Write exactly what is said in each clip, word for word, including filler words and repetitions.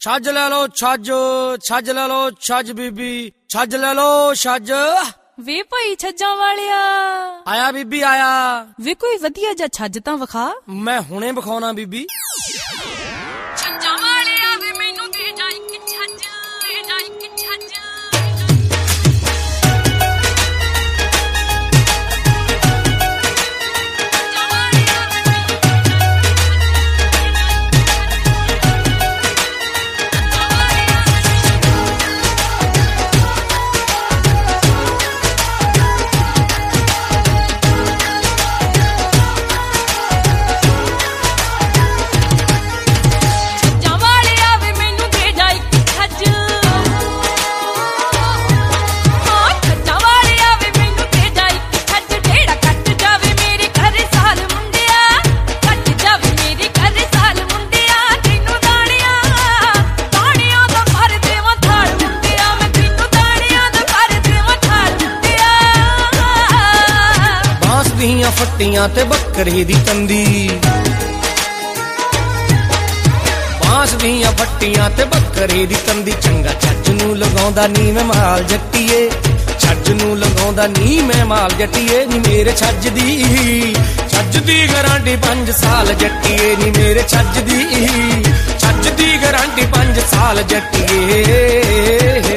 ਛੱਜ ਲੈ ਲੋ ਛੱਜ, ਛੱਜ ਲੈ ਲੋ ਛੱਜ ਬੀਬੀ, ਛੱਜ ਲੈ ਲੋ ਛੱਜ। ਵੇ ਭਾਈ ਛੱਜਾਂ ਵਾਲਿਆ, ਆਇਆ ਬੀਬੀ ਆਇਆ। ਵੇ ਕੋਈ ਵਧੀਆ ਜਿਹਾ ਛੱਜ ਤਾਂ ਵਿਖਾ। ਮੈਂ ਹੁਣੇ ਵਿਖਾਉਣਾ ਬੀਬੀ। ਛੱਜਾਂ ਵਾਲਿਆ ਵੇ ਮੈਨੂੰ ਦੇ ਜਾ ਇੱਕ ਛੱਜ, ਦੇ ਜਾ ਇੱਕ ਛੱਜ। ਫੱਟੀਆਂ ਤੇ ਬੱਕਰੀ ਦੀ ਤੰਦੀ, ਬਾਂਸ ਦੀਆਂ ਫੱਟੀਆਂ ਤੇ ਬੱਕਰੀ ਦੀ ਤੰਦੀ। ਚੰਗਾ ਛੱਜ ਨੂੰ ਲਗਾਉਂਦਾ ਨੀ ਮੈਂ ਮਾਲ ਜੱਟੀਏ, ਛੱਜ ਨੂੰ ਲਗਾਉਂਦਾ ਨੀ ਮੈਂ ਮਾਲ ਜੱਟੀਏ। ਨੀ ਮੇਰੇ ਛੱਜ ਦੀ, ਛੱਜ ਦੀ ਗਾਰੰਟੀ ਪੰਜ ਸਾਲ ਜੱਟੀਏ। ਨੀ ਮੇਰੇ ਛੱਜ ਦੀ, ਛੱਜ ਦੀ ਗਾਰੰਟੀ ਪੰਜ ਸਾਲ ਜੱਟੀਏ।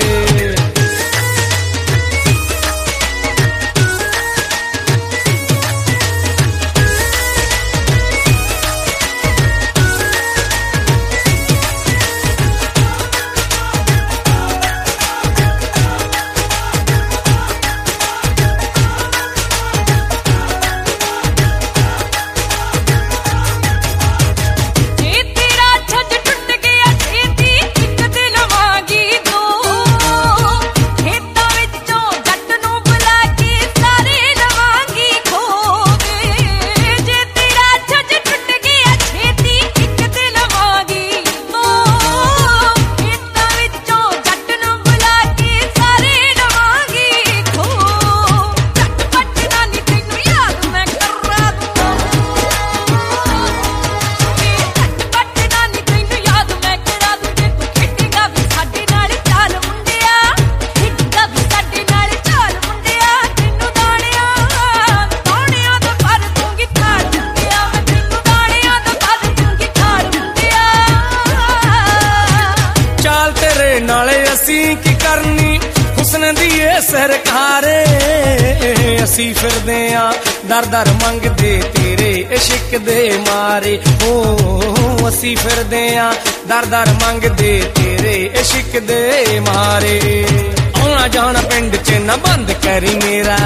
ਨਾਲੇ ਅਸੀਂ ਕੀ ਕਰਨੀ ਹੁਸਨ ਦੀ ਏ ਸਰਕਾਰੇ। ਅਸੀਂ ਫਿਰਦੇ ਆਂ ਦਰ ਦਰ ਮੰਗਦੇ ਤੇਰੇ ਇਸ਼ਕ ਦੇ ਮਾਰੇ। ਓ ਅਸੀਂ ਫਿਰਦੇ ਆਂ ਦਰ ਦਰ ਮੰਗਦੇ ਤੇਰੇ ਇਸ਼ਕ ਦੇ ਮਾਰੇ। ਆਉਣਾ ਜਾਣਾ ਪਿੰਡ ਚ ਨਾ ਬੰਦ ਕਰੀ ਮੇਰਾ,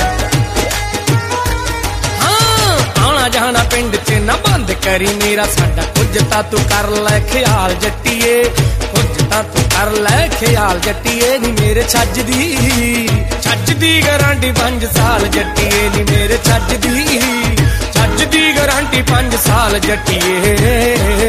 ਹਾਂ ਆਉਣਾ ਜਾਣਾ ਪਿੰਡ ਚ ਨਾ ਬੰਦ ਕਰੀ ਮੇਰਾ। ਸਾਡਾ ਕੁਝ ਤਾਂ ਤੂੰ ਕਰ ਲੈ ਖਿਆਲ ਜੱਟੀਏ, ਕੁਝ ਤਾਂ ਤੂੰ ਕਰ ਲੈ ਖਿਆਲ ਜੱਟੀਏ। ਨੀ ਮੇਰੇ ਛੱਜ ਦੀ, ਛੱਜ ਦੀ ਗਾਰੰਟੀ ਪੰਜ ਸਾਲ ਜੱਟੀਏ। ਨੀ ਮੇਰੇ ਛੱਜ ਦੀ, ਛੱਜ ਦੀ ਗਾਰੰਟੀ ਪੰਜ ਸਾਲ ਜੱਟੀਏ।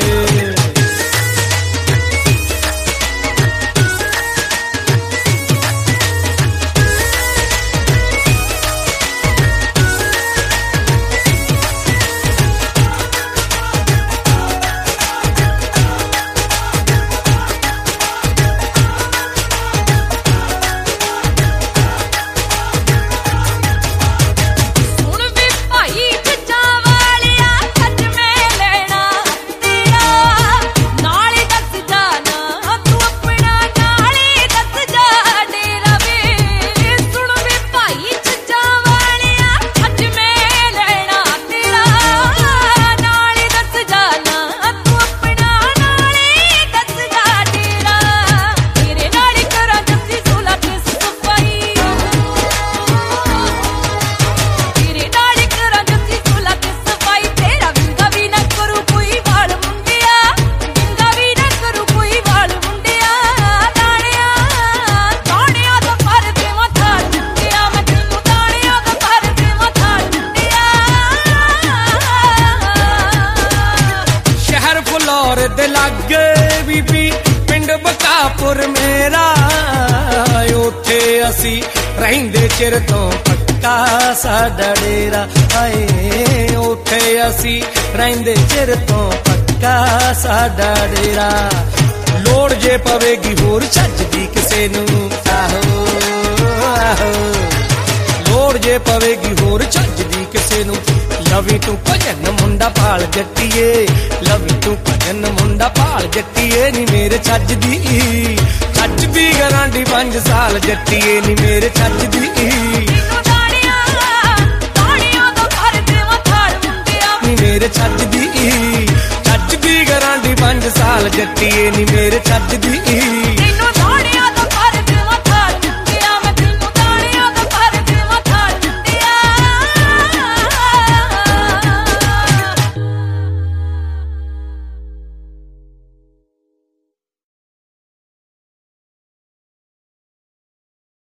ਦੇ ਲਾਗੇ ਬੀਬੀ ਪਿੰਡ ਬਕਾਪੁਰ ਮੇਰਾ, ਉੱਥੇ ਅਸੀਂ ਰਹਿੰਦੇ ਚਿਰ ਤੋਂ ਪੱਕਾ ਸਾਡਾ ਡੇਰਾ। ਹਾਏ ਉੱਥੇ ਅਸੀਂ ਰਹਿੰਦੇ ਚਿਰ ਤੋਂ ਪੱਕਾ ਸਾਡਾ ਡੇਰਾ। ਲੋੜ ਜੇ ਪਵੇਗੀ ਹੋਰ ਛੱਜ ਦੀ ਕਿਸੇ ਨੂੰ, ਆਹੋ ਆਹੋ ਲੋੜ ਜੇ ਪਵੇਗੀ ਹੋਰ ਛੱਜ ਦੀ ਕਿਸੇ ਨੂੰ। ਲਵੀ ਤੂੰ ਭਜਨ ਮੁੰਡਾ ਭਾਲ ਜੱਟੀਏ, ਲਵੀ ਤੂੰ ਭਜਨ ਮੁੰਡਾ ਭਾਲ ਜੱਟੀਏ ਨੀ ਮੇਰੇ ਛੱਜ ਦੀ, ਛੱਜ ਦੀ ਗਰਾਂਡੀ ਪੰਜ ਸਾਲ ਜੱਟੀਏ ਨੀ ਮੇਰੇ ਛੱਜ ਦੀ। ਨੀ ਮੇਰੇ ਛੱਜ ਦੀ, ਛੱਜ ਦੀ ਗਰਾਂਡੀ ਪੰਜ ਸਾਲ ਜੱਟੀਏ ਨੀ ਮੇਰੇ